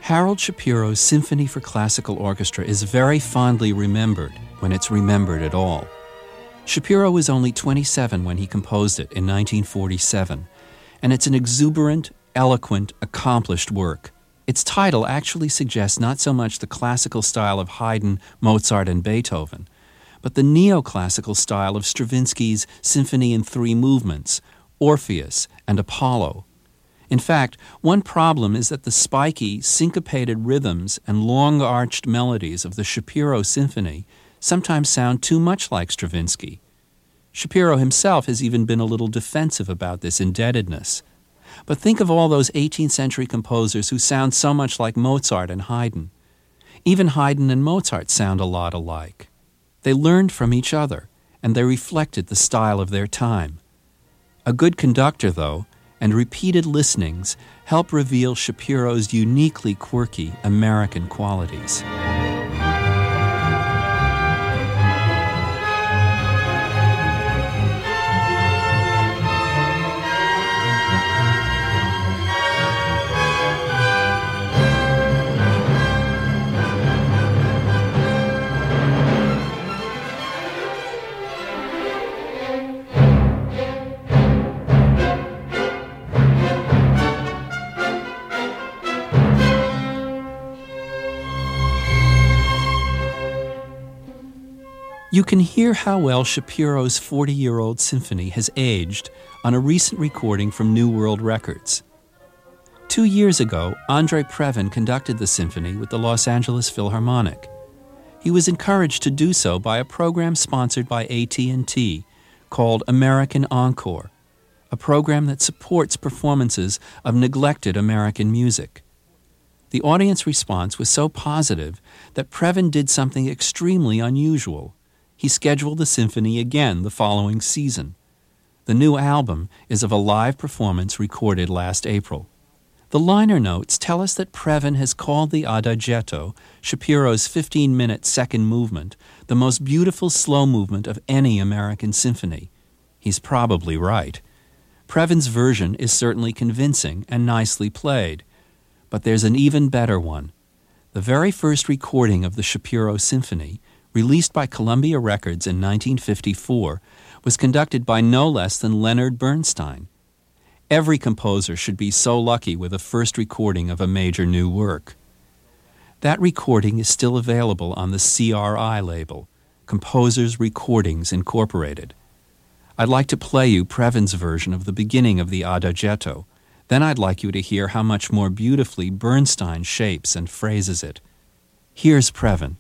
Harold Shapiro's Symphony for Classical Orchestra is very fondly remembered, when it's remembered at all. Shapiro was only 27 when he composed it in 1947, and it's an exuberant, eloquent, accomplished work. Its title actually suggests not so much the classical style of Haydn, Mozart, and Beethoven, but the neoclassical style of Stravinsky's Symphony in Three Movements, Orpheus, and Apollo. In fact, one problem is that the spiky, syncopated rhythms and long-arched melodies of the Shapiro Symphony sometimes sound too much like Stravinsky. Shapiro himself has even been a little defensive about this indebtedness. But think of all those 18th century composers who sound so much like Mozart and Haydn. Even Haydn and Mozart sound a lot alike. They learned from each other, and they reflected the style of their time. A good conductor, though, and repeated listenings help reveal Shapiro's uniquely quirky American qualities. You can hear how well Shapiro's 40-year-old symphony has aged on a recent recording from New World Records. 2 years ago, Andre Previn conducted the symphony with the Los Angeles Philharmonic. He was encouraged to do so by a program sponsored by AT&T called American Encore, a program that supports performances of neglected American music. The audience response was so positive that Previn did something extremely unusual. He scheduled the symphony again the following season. The new album is of a live performance recorded last April. The liner notes tell us that Previn has called the Adagietto, Shapiro's 15-minute second movement, the most beautiful slow movement of any American symphony. He's probably right. Previn's version is certainly convincing and nicely played, but there's an even better one. The very first recording of the Shapiro Symphony, released by Columbia Records in 1954, was conducted by no less than Leonard Bernstein. Every composer should be so lucky with a first recording of a major new work. That recording is still available on the CRI label, Composers Recordings Incorporated. I'd like to play you Previn's version of the beginning of the Adagietto. Then I'd like you to hear how much more beautifully Bernstein shapes and phrases it. Here's Previn.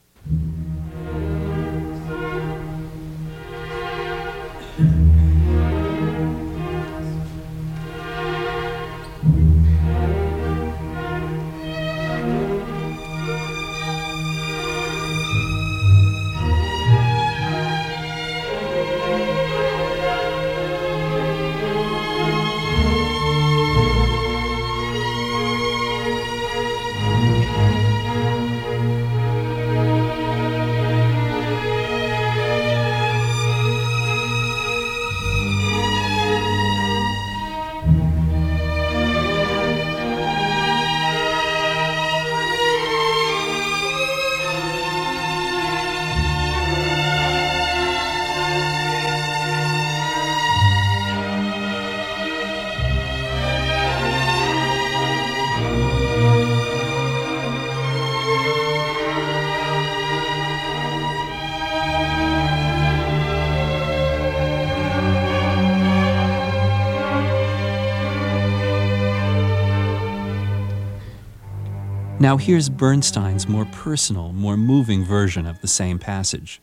Now here's Bernstein's more personal, more moving version of the same passage.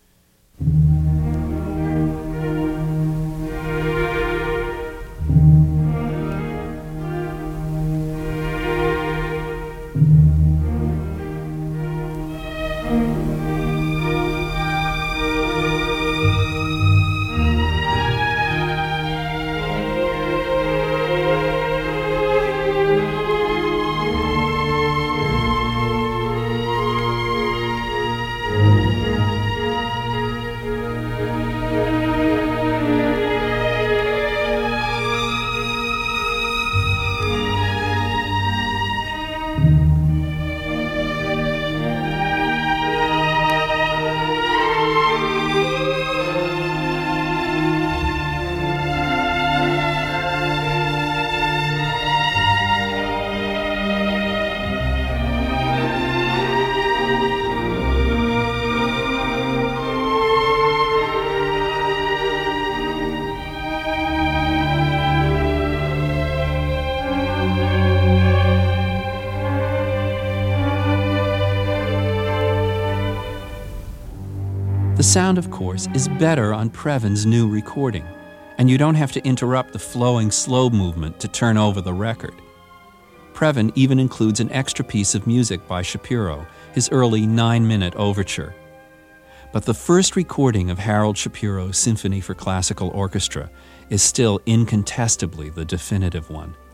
The sound, of course, is better on Previn's new recording, and you don't have to interrupt the flowing slow movement to turn over the record. Previn even includes an extra piece of music by Shapiro, his early 9-minute overture. But the first recording of Harold Shapiro's Symphony for Classical Orchestra is still incontestably the definitive one.